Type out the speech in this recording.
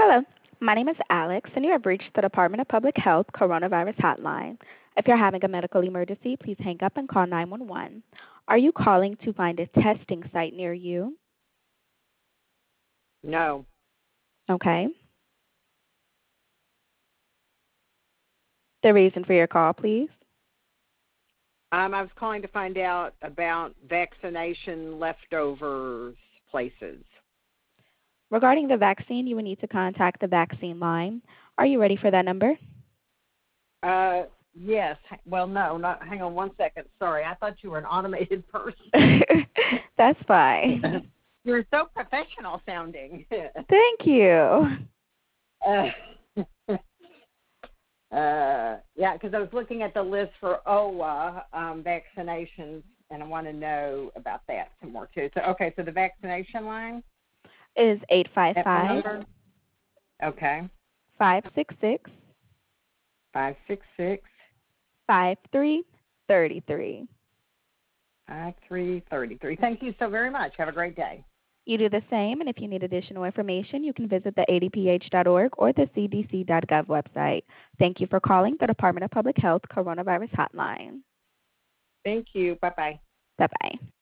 Hello, my name is Alex, and you have reached the Department of Public Health Coronavirus Hotline. If you're having a medical emergency, please hang up and call 911. Are you calling to find a testing site near you? No. Okay. The reason for your call, please. I was calling to find out about vaccination leftovers places. Regarding the vaccine, you will need to contact the vaccine line. Are you ready for that number? Yes. Well, no, not. Hang on one second. Sorry, I thought you were an automated person. That's fine. You're so professional sounding. Thank you. uh, yeah, because I was looking at the list for OWA vaccinations, and I want to know about that some more too. So, okay, so the vaccination line Is at my 855 number. Okay, 566 566 5333. 5333. Thank you so very much. Have a great day. You do the same, and if you need additional information, you can visit the adph.org or the cdc.gov website. Thank you for calling the Department of Public Health Coronavirus Hotline. Thank you. Bye-bye. Bye-bye.